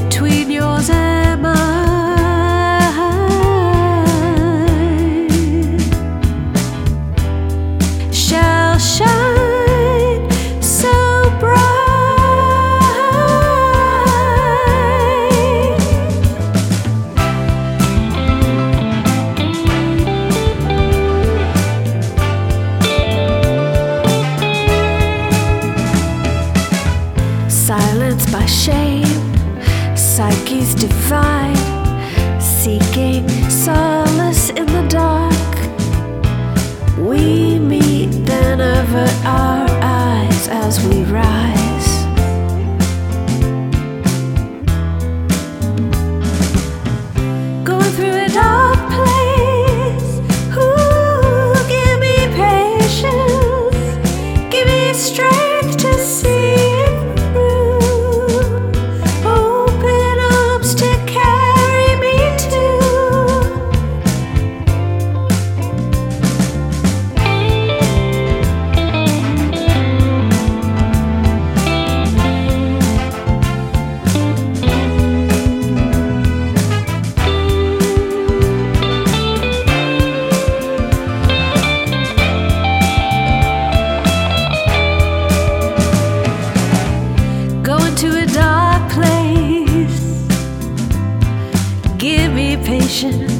between yours and mine shall shine so bright. Silenced by shame, psyches divide, seeking solace in the dark. We meet, then avert our eyes as we rise. Going through a dark place, ooh, give me patience, give me strength to see. To a dark place, give me patience,